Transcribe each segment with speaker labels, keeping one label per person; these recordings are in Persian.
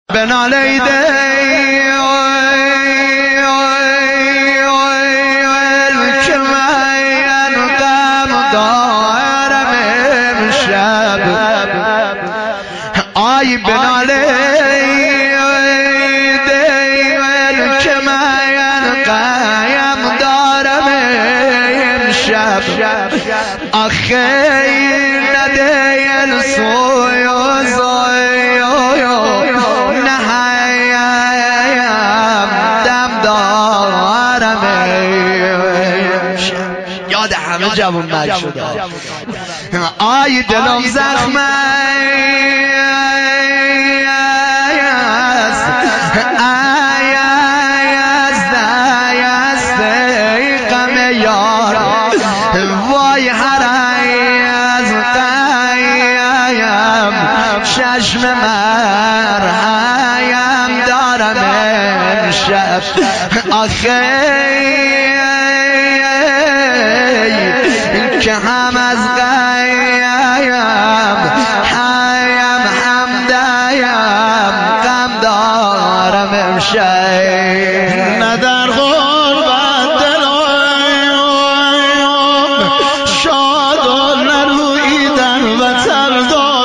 Speaker 1: بناليدي الكمين قام دار من شاب آي بناليدي الكمين قام دار من شاب أخي ندي الصوي همه جوون مرگ شده آی دلم زخمه است غم یار وای هر از قیم چشم مرهم دارم امشب آخه که هم از غیم حیم حمدیم غم دارم امشب
Speaker 2: نه در غربت دلم شاد و نرویی در وطن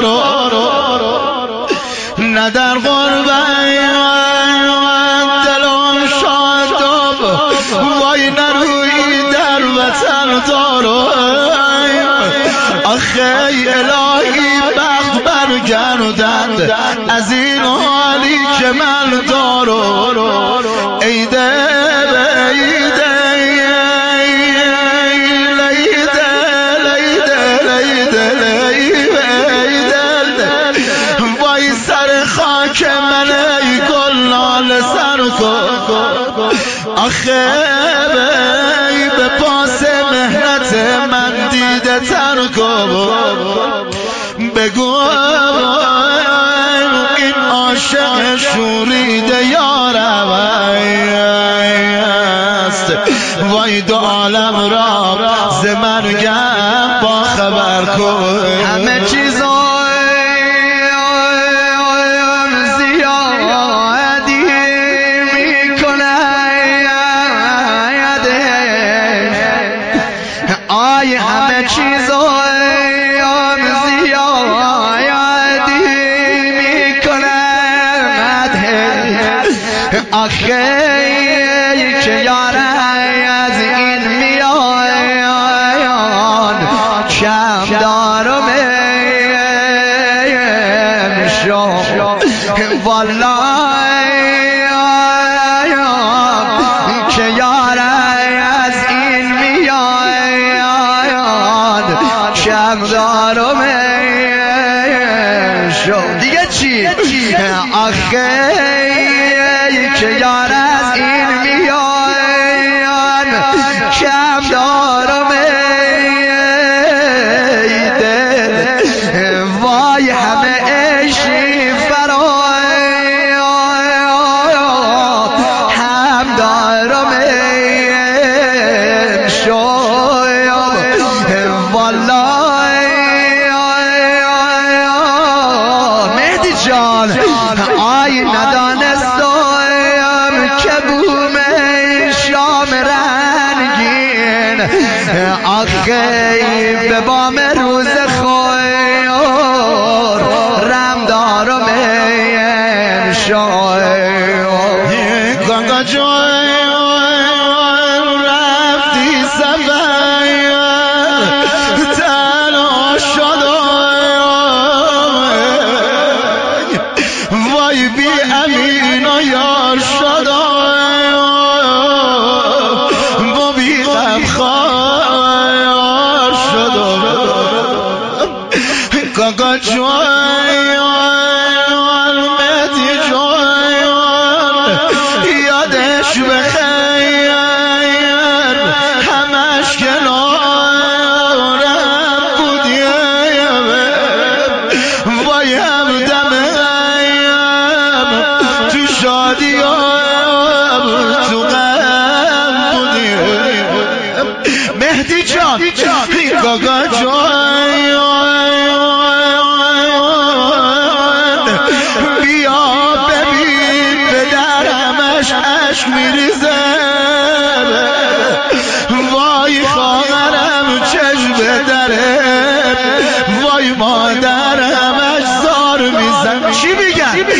Speaker 2: دارم نه در غربت دلم شاد و وای نرویی در وطن دارم آخه الهی بخت برگردند از این حالی که من دارم ایده بیده لیده لیده لیده لیده وای سر خاک من ای گل ناله سر کن آخه به پاس مهنت من دیده تر کن بگو این عاشق شوریده یارم است وای دو عالم را ز مرگم با خبر کن
Speaker 1: همه چیزا همه چیزایم زیادی میکنم آخه که یاره از این میان کم دارم امشب والله که یاره از این میان کم دارم امشب دیگه چی؟ آخه که یار از این میان کم دارم دل وای همه عشقی فرای هم دارم امشب والله مهدی جان آی ندانستم که بوم شام رنگین آخه به بام روز خور رم دارم امشب
Speaker 2: گنگا جان رفتی سفر تنها شدم وای بی امین و یار شدم با بی غمخوار شدم گنگا جان مهدی جان یادش بخیر همش کنارم بودیم وای همدمم تو شادیم تو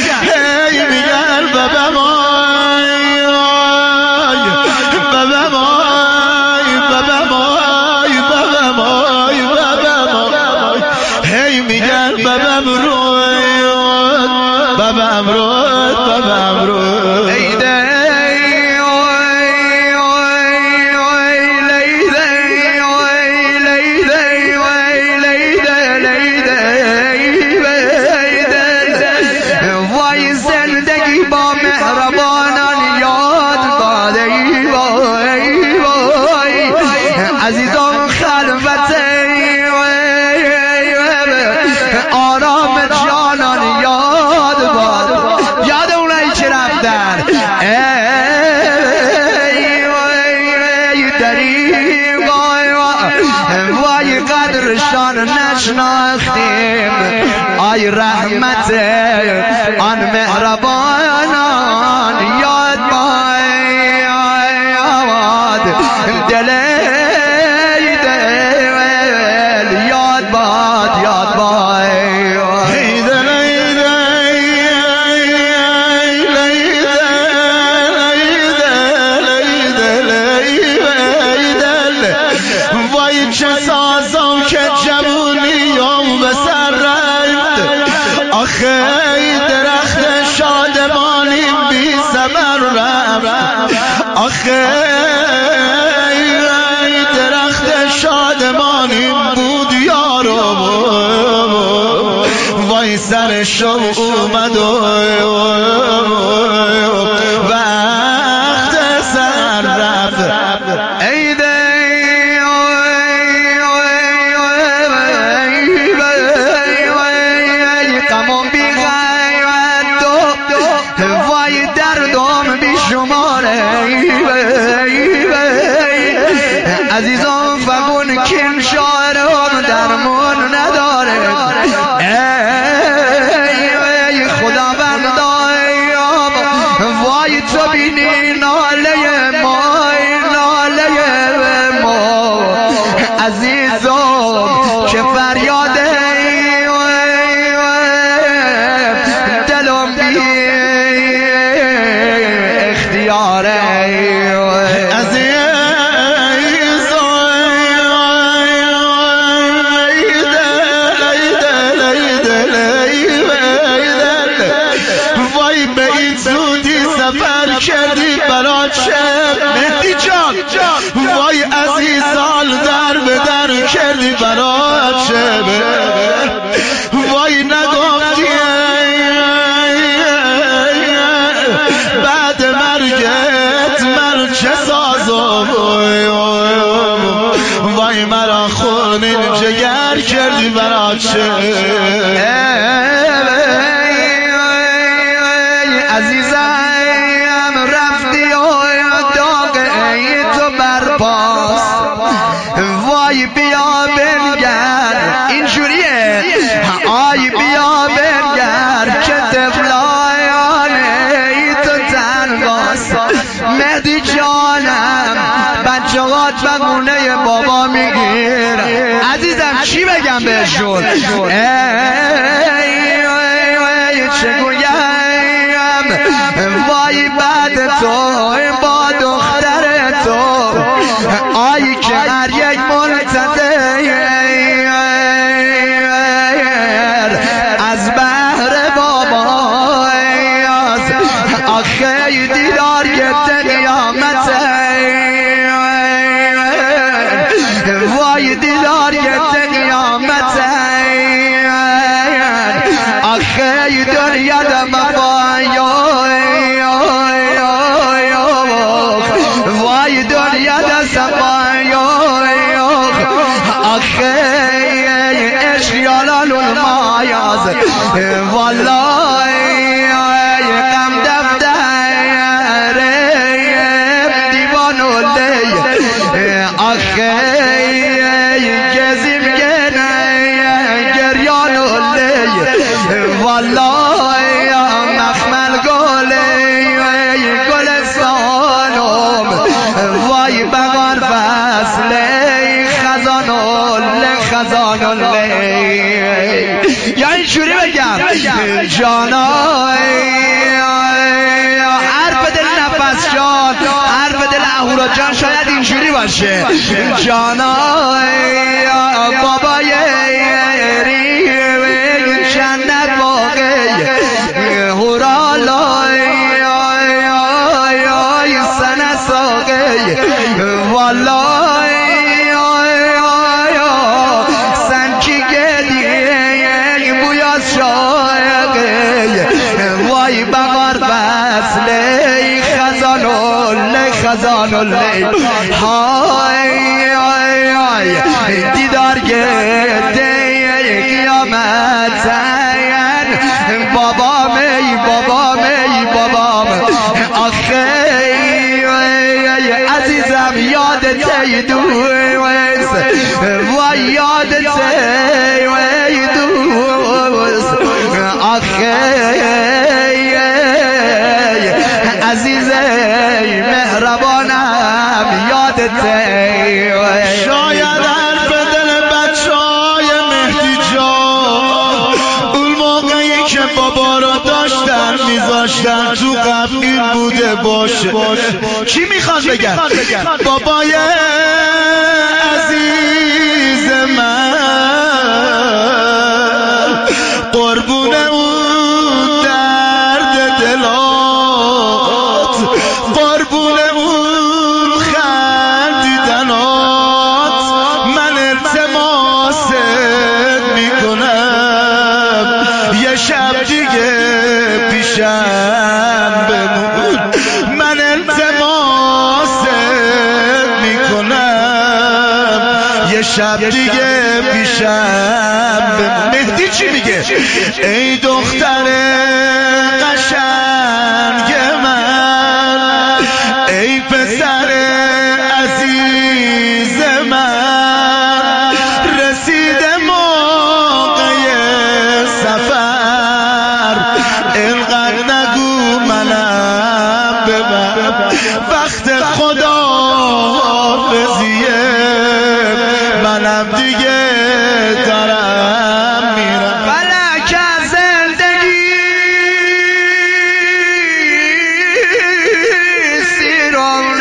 Speaker 2: هی میگن ببم هی میگن ببم رود ایده وای زندگی با مهربانان یاد باده وای عزیزان خلوت آرام جانان یاد باد یاد اونایی که رفتن ای دریغ وای قدرشان نشناختیم آی رحمت آن مهربانان یاد باد دل یاد باد وای چه سازم که جوونیم به سر رفت آخه درخت شادمانیم بی ثمر رفت آخه درخت شادمانیم بود یارو وای سرشو اومد وقت سر رفت ایده غمم بی غیرت وای دردم بی شماره عزیزان فگون کن شعرم درمون نداره ای خداوند وای تو بینی ناله ما عزیزم که فریاده دلم بی اختیاره وای به این زودی سفر کردی برا چه مهدی جان وای عزیزان در به در کردی برا چه وای نگفتی بعد مرگت من چه سازم وای مرا خون جگر کردی برا چه عزیزم رفتی و داغ تو برپاس وای بیا بنگر اینجوریه آی بیا بنگر که طفلایانه تو تنگاست مهدی جانم بچه‌هات بگونه بابا میگیر عزیزم چی بگم بهشون چه گویم وای بعد تو با دختر تو آی که هر یک منتظر از بحر بابا آخه دیدار گته قیامت وای دیدار گته قیامت آخه دنیا دم وای دنیا دستم آخه اشیالان المایاز والله غم دفتر دیوان لی آخه گزیم گریان لی والله مخمل گلستانم وای بگان فصل خزان لی یا اینجوری بگم جانای اهورا جان شاید اینجوری باشه جانای بابای جنت باقی هورالای سنه ساقی والای سنچی گلی بویاز شاقی وای بغار بسلی خزان اللی های دیدار گده قیامت بابام آخه عزیزم یادت دوست و یادت دوست آخه عزیز مهربانم یادت
Speaker 1: شاید حرف دل بچهای مهدی جان اون موقعی که بابا رو داشتن میذاشتن تو قبیل بوده باشه. چی میخوان بگن؟ بابای عزیز من قربون اون درد دلات قربون اون خندیدنات من التماست میکنم یه شب دیگه پیشم بمون من التماست میکنم یه شب دیگه پیشم بمون. مهدی چی میگه؟ ای دختر قشنگ من ای پسر عزیز من رسیده موقع سفر اینقدر نگو منم ببر وقت خدا حافظیه منم دیگه دارم میرم
Speaker 2: فلک زندگی سیران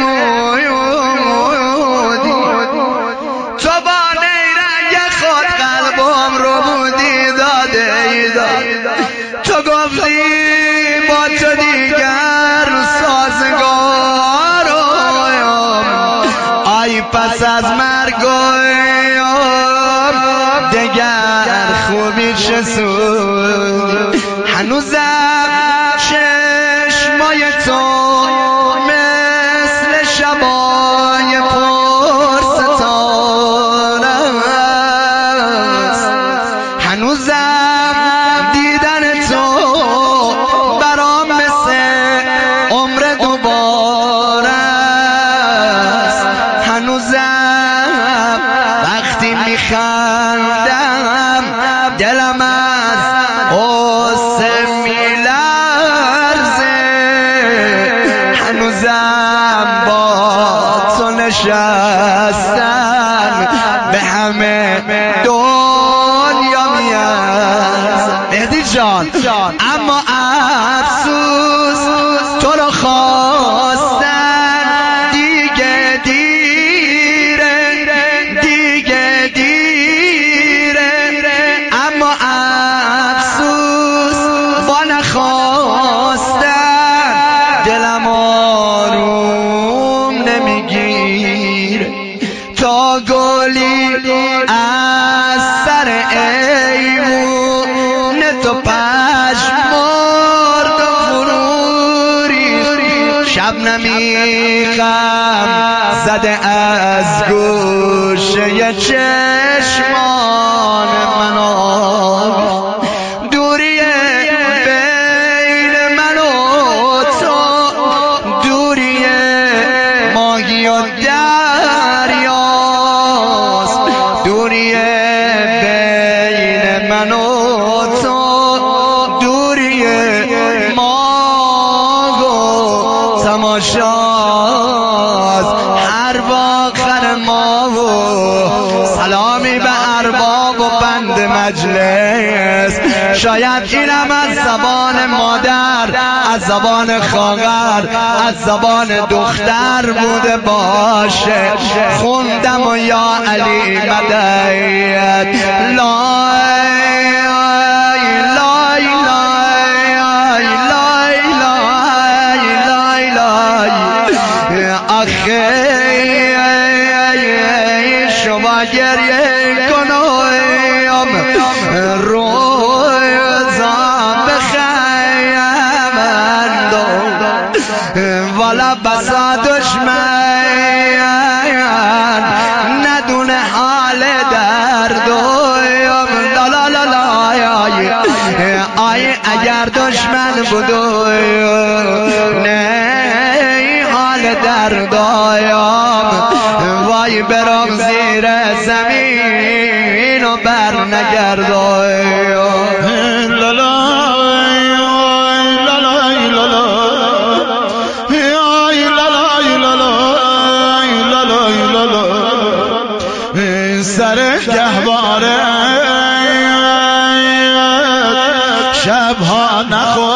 Speaker 2: نمودی تو با نیرنگ خود قلبم رو بودی داده تو گفتی با تو دیگر سازگارم آی پس از مرگم دگر خوبی چه سود هنوزم چشمای تو مثل شبای پرستاره است هنوزم دیدن تو برام مثل عمر دوباره است هنوزم وقتی میخندم دلم از غصه میلرزه هنوزم با تو نشستن به همه دنیا میارزه مهدی جان اما افسوس تو رو خواستن دیگه دیره اما افسوس با نخواستن دلم آروم نمیگیره تا گلی از سر ایمون تو پشمرد و فروری شبنمی غم زده از گوشه چشمان من دوری بین من و تو دوری ماهی و دریاست دوری بین من و تو دوری ماه و تماشاست هر باخر ما و سلامی به ارباب و بند مجلس شاید اینم از زبان مادر از زبان خواهر از زبان دختر بوده باشه. خوندم و یا علی مدد لا شما گریه کنم روزم بخیمند والا بسا دشمن ندونه حال دردویم لا لا لا آی اگر دشمن بودو نه حال دردویم وای برام زیر زمین و بر نگردویم
Speaker 1: سر گهواره شبها نخور